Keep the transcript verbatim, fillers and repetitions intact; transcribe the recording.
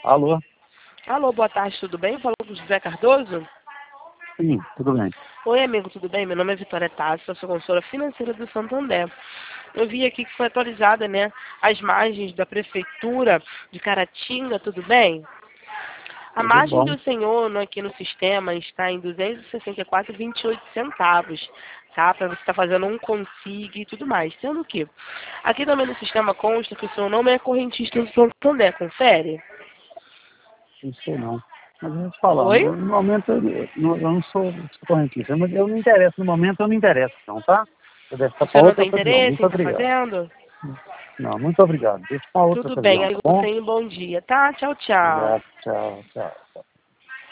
Alô? Alô, boa tarde, tudo bem? Falou com o José Cardoso? Sim, tudo bem. Oi, amigo, tudo bem? Meu nome é Vitória Tassi, eu sou consultora financeira do Santander. Eu vi aqui que foi atualizada, né, as margens da Prefeitura de Caratinga, tudo bem? A Tudo margem bom. do senhor no- aqui no sistema está em duzentos e sessenta e quatro vírgula vinte e oito centavos, tá? Para você estar fazendo um consigne e tudo mais. Sendo que aqui também no sistema consta que o seu nome é correntista do Santander, confere? Não sei não. Mas eu vou te falar, Oi? no no momento eu não, eu não sou, sou correntista, mas eu não interesso, no momento eu não interesso não, tá? Você deve estar O para senhor não outra tem ocasião. interesse Muito em estar obrigado. fazendo? Não, muito obrigado. Deixa para outra Tudo bem, ocasião, tá amigo. bom? Tenha um bom dia, tá? Tchau, tchau. Obrigado, tchau, tchau. Tchau.